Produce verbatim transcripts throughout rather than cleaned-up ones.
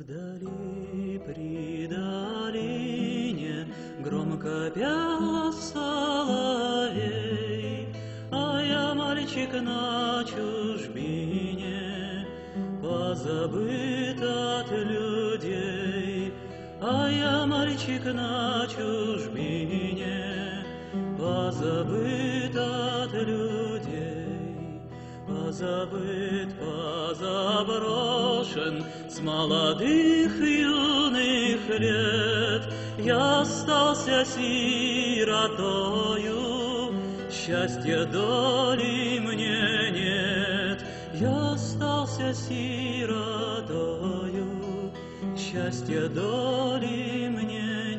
Вдали при долине громко пел соловей, а я мальчик на чужбине, позабыт от людей. А я мальчик на чужбине, позабыт от людей. Позабыт, позаброшен с молодых юных лет, я остался сиротою, счастья доли мне нет. Я остался сиротою, счастья доли мне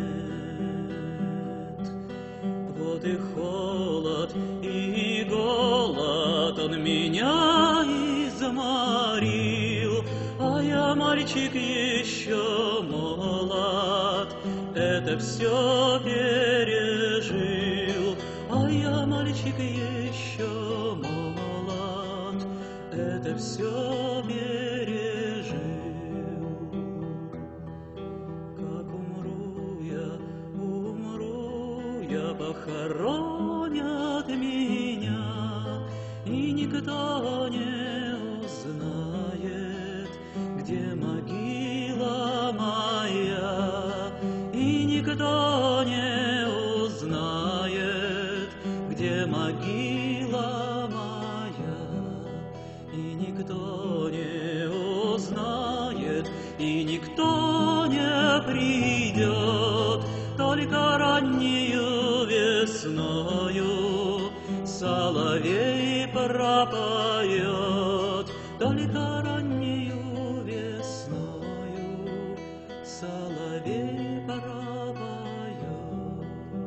нет. Вот и холод, и голод, он меня изморил, а я мальчик еще молод, это все пережил. А я мальчик еще молод, это все пережил. Как умру я, умру я, похоронят меня, и никто не узнает, где могила моя, и никто не узнает, где могила моя, и никто не узнает, и никто не придет, только раннюю весною соловей пропоет, только раннюю весною соловей пропоет.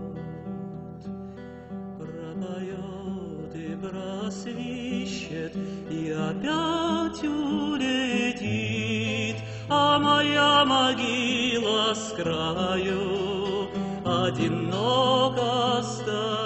Пропоет и просвищет, и опять улетит, а моя могила с краю одиноко стоит.